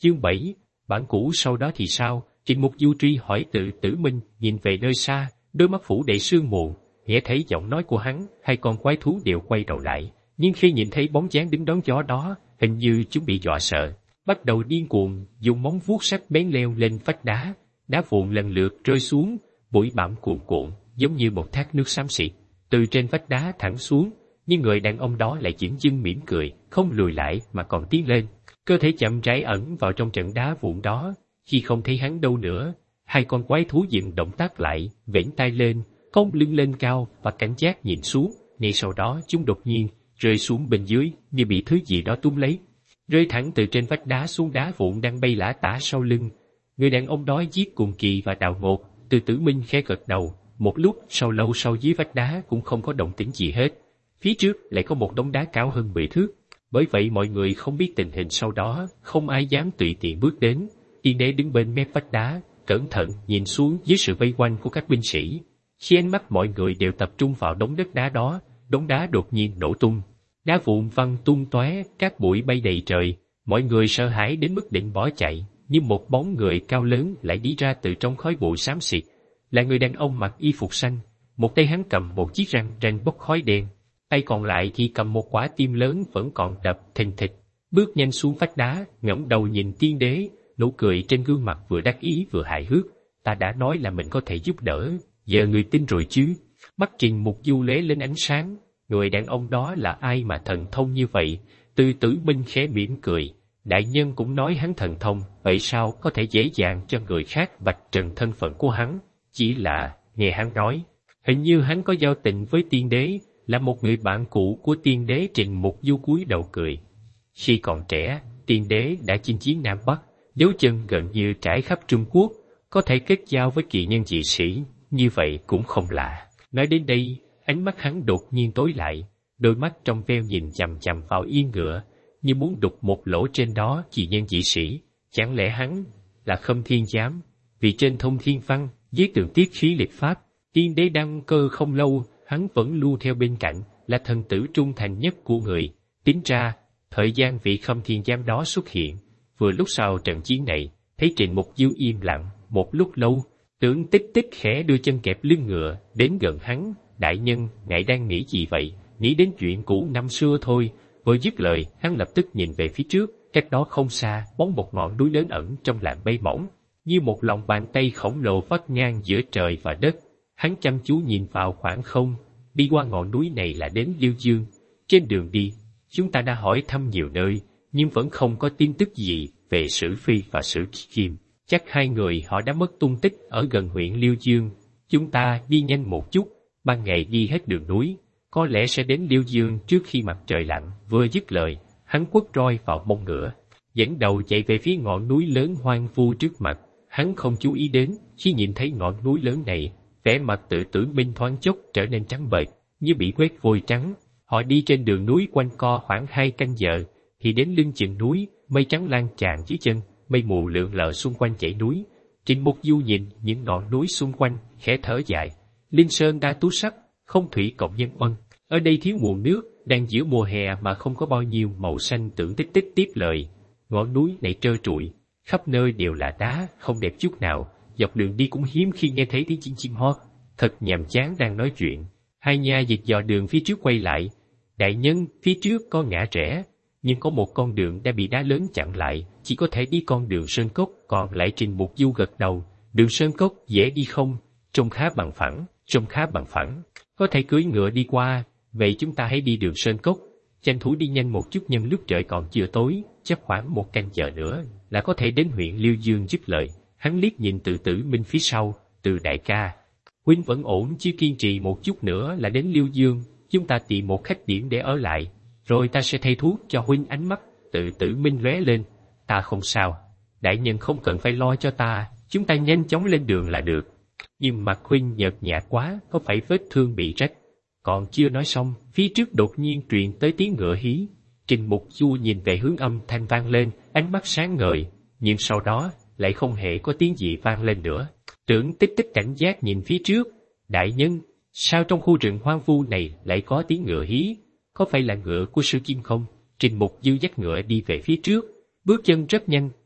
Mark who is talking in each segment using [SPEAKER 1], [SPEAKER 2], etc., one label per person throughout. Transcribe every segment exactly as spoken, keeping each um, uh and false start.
[SPEAKER 1] Chương bảy, bản cũ sau đó thì sao? Trịnh Mục Du truy hỏi Tự Tử Minh, nhìn về nơi xa, đôi mắt phủ đầy sương mù, nghe thấy giọng nói của hắn, hai con quái thú đều quay đầu lại, nhưng khi nhìn thấy bóng dáng đứng đón gió đó, hình như chúng bị dọa sợ, bắt đầu điên cuồng, dùng móng vuốt sắc bén leo lên vách đá, đá vụn lần lượt rơi xuống, bụi bặm cuồn cuộn, giống như một thác nước xám xịt, từ trên vách đá thẳng xuống, nhưng người đàn ông đó lại chỉnh dưng mỉm cười, không lùi lại mà còn tiến lên, cơ thể chậm rãi ẩn vào trong trận đá vụn đó. Khi không thấy hắn đâu nữa, hai con quái thú dừng động tác lại, vểnh tay lên, cong lưng lên cao và cảnh giác nhìn xuống. Ngay sau đó chúng đột nhiên rơi xuống bên dưới như bị thứ gì đó túm lấy, rơi thẳng từ trên vách đá xuống đá vụn đang bay lả tả sau lưng. Người đàn ông đó giết cùng kỳ và đào ngột. Từ Tử Minh khẽ gật đầu. Một lúc sau lâu sau dưới vách đá cũng không có động tĩnh gì hết. Phía trước lại có một đống đá cao hơn mười thước. Bởi vậy mọi người không biết tình hình sau đó, không ai dám tùy tiện bước đến. Tiên đế đứng bên mép vách đá, cẩn thận nhìn xuống dưới sự vây quanh của các binh sĩ. Khi ánh mắt mọi người đều tập trung vào đống đất đá đó, đống đá đột nhiên nổ tung, đá vụn văng tung tóe, cát bụi bay đầy trời. Mọi người sợ hãi đến mức định bỏ chạy, nhưng một bóng người cao lớn lại đi ra từ trong khói bụi xám xịt, là người đàn ông mặc y phục xanh. Một tay hắn cầm một chiếc răng ranh bốc khói đen, tay còn lại thì cầm một quả tim lớn vẫn còn đập thình thịch. Bước nhanh xuống vách đá, ngẩng đầu nhìn tiên đế, nụ cười trên gương mặt vừa đắc ý vừa hài hước. Ta đã nói là mình có thể giúp đỡ, giờ người tin rồi chứ? Mắt Trịnh Mục Du lóe lên ánh sáng. Người đàn ông đó là ai mà thần thông như vậy? Từ Tử Minh khẽ mỉm cười. Đại nhân cũng nói hắn thần thông, vậy sao có thể dễ dàng cho người khác vạch trần thân phận của hắn? Chỉ là, nghe hắn nói, hình như hắn có giao tình với tiên đế, là một người bạn cũ của tiên đế. Trịnh Mục Du cúi đầu cười. Khi còn trẻ, tiên đế đã chinh chiến Nam Bắc, dấu chân gần như trải khắp Trung Quốc, có thể kết giao với kỳ nhân dị sĩ, như vậy cũng không lạ. Nói đến đây, ánh mắt hắn đột nhiên tối lại, đôi mắt trong veo nhìn chằm chằm vào yên ngựa, như muốn đục một lỗ trên đó. Kỳ nhân dị sĩ, chẳng lẽ hắn là Khâm Thiên Giám? Vì trên Thông Thiên Văn, dưới tường tiết khí liệt pháp, tiên đế đăng cơ không lâu, hắn vẫn luôn theo bên cạnh, là thần tử trung thành nhất của người. Tính ra, thời gian vị Khâm Thiên Giám đó xuất hiện, vừa lúc sau trận chiến này. Thấy Trịnh Mục Du im lặng một lúc lâu, Tưởng Tích Tích khẽ đưa chân kẹp lưng ngựa đến gần hắn. Đại nhân, ngài đang nghĩ gì vậy? Nghĩ đến chuyện cũ năm xưa thôi. Vừa dứt lời, hắn lập tức nhìn về phía trước, cách đó không xa, bóng một ngọn núi lớn ẩn trong làn mây mỏng, như một lòng bàn tay khổng lồ vắt ngang giữa trời và đất. Hắn chăm chú nhìn vào khoảng không. Đi qua ngọn núi này là đến Liêu Dương. Trên đường đi, chúng ta đã hỏi thăm nhiều nơi, nhưng vẫn không có tin tức gì về Sử Phi và Sử Kim. Chắc hai người họ đã mất tung tích ở gần huyện Liêu Dương. Chúng ta đi nhanh một chút, ban ngày đi hết đường núi, có lẽ sẽ đến Liêu Dương trước khi mặt trời lặn. Vừa dứt lời, hắn quất roi vào mông ngựa, dẫn đầu chạy về phía ngọn núi lớn hoang vu trước mặt. Hắn không chú ý đến, khi nhìn thấy ngọn núi lớn này, vẻ mặt Tự Tử Minh thoáng chốc trở nên trắng bệch, như bị quét vôi trắng. Họ đi trên đường núi quanh co khoảng hai canh giờ, thì đến lưng chừng núi, mây trắng lan tràn dưới chân, mây mù lượn lờ xung quanh dãy núi. Trịnh Mục Du nhìn những ngọn núi xung quanh, khẽ thở dài. Linh Sơn đa tú sắc, không thủy cộng nhân oân. Ở đây thiếu nguồn nước, đang giữa mùa hè mà không có bao nhiêu màu xanh. Tưởng Tích Tích tiếp lời. Ngọn núi này trơ trụi, khắp nơi đều là đá, không đẹp chút nào. Dọc đường đi cũng hiếm khi nghe thấy tiếng chim chim hót. Thật nhàm chán đang nói chuyện. Hai nha dịch dò đường phía trước quay lại. Đại nhân, phía trước có ngã rẽ, nhưng có một con đường đã bị đá lớn chặn lại, chỉ có thể đi con đường sơn cốc. Còn lại Trịnh Mục Du gật đầu. Đường sơn cốc dễ đi không? Trông khá bằng phẳng, trông khá bằng phẳng. Có thể cưỡi ngựa đi qua, vậy chúng ta hãy đi đường sơn cốc. Tranh thủ đi nhanh một chút nhân lúc trời còn chưa tối, chắc khoảng một canh giờ nữa là có thể đến huyện Liêu Dương. Dứt lời, hắn liếc nhìn Từ Tử Minh phía sau. Từ đại ca, huynh vẫn ổn chứ? Kiên trì một chút nữa là đến Liêu Dương. Chúng ta tìm một khách điểm để ở lại, rồi ta sẽ thay thuốc cho huynh. Ánh mắt Tự Tử Minh lóe lên. Ta không sao, đại nhân không cần phải lo cho ta, chúng ta nhanh chóng lên đường là được. Nhưng mặt huynh nhợt nhạt quá, có phải vết thương bị rách? Còn chưa nói xong, phía trước đột nhiên truyền tới tiếng ngựa hí. Trịnh Mục Du nhìn về hướng âm thanh vang lên, ánh mắt sáng ngời, nhưng sau đó lại không hề có tiếng gì vang lên nữa. Tưởng Tích Tích cảnh giác nhìn phía trước. Đại nhân, sao trong khu rừng hoang vu này lại có tiếng ngựa hí? Có phải là ngựa của Sử Kim không? Trịnh Mục Du dắt ngựa đi về phía trước, bước chân rất nhanh,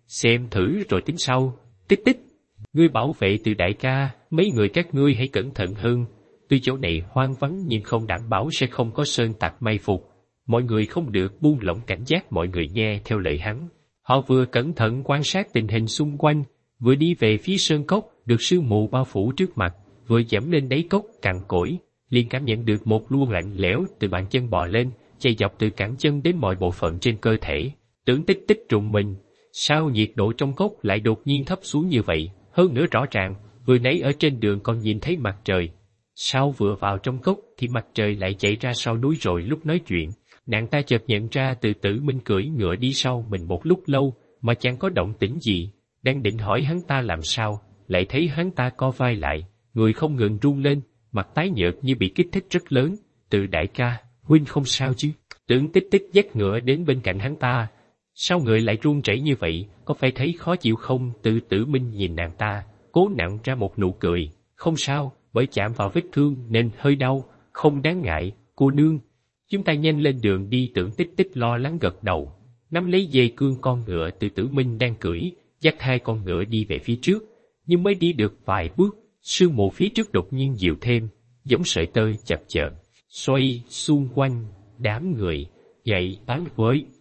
[SPEAKER 1] xem thử rồi tính sau. Tích tích, ngươi bảo vệ từ đại ca, mấy người các ngươi hãy cẩn thận hơn. Tuy chỗ này hoang vắng nhưng không đảm bảo sẽ không có sơn tặc may phục. Mọi người không được buông lỏng cảnh giác, mọi người nghe theo lời hắn. Họ vừa cẩn thận quan sát tình hình xung quanh, vừa đi về phía sơn cốc được sương mù bao phủ trước mặt, vừa dẫm lên đáy cốc cằn cỗi, liền cảm nhận được một luồng lạnh lẽo từ bàn chân bò lên, chạy dọc từ cẳng chân đến mọi bộ phận trên cơ thể. Tưởng Tích Tích trùng mình, sao nhiệt độ trong cốc lại đột nhiên thấp xuống như vậy? Hơn nữa rõ ràng, vừa nãy ở trên đường còn nhìn thấy mặt trời. Sao vừa vào trong cốc thì mặt trời lại chạy ra sau núi rồi? Lúc nói chuyện, nàng ta chợt nhận ra Từ Tử Minh cưỡi ngựa đi sau mình một lúc lâu mà chẳng có động tĩnh gì. Đang định hỏi hắn ta làm sao, lại thấy hắn ta co vai lại, người không ngừng run lên, mặt tái nhợt như bị kích thích rất lớn. Từ đại ca, huynh không sao chứ? Tưởng Tích Tích dắt ngựa đến bên cạnh hắn ta. Sao người lại run rẩy như vậy, có phải thấy khó chịu không? Từ Tử Minh nhìn nàng ta, cố nặn ra một nụ cười. Không sao, bởi chạm vào vết thương nên hơi đau, không đáng ngại, cô nương. Chúng ta nhanh lên đường đi. Tưởng Tích Tích lo lắng gật đầu, nắm lấy dây cương con ngựa Từ Tử Minh đang cưỡi, dắt hai con ngựa đi về phía trước. Nhưng mới đi được vài bước, sương mù phía trước đột nhiên dịu thêm, giống sợi tơ chập chờn xoay xung quanh đám người, dậy bám với.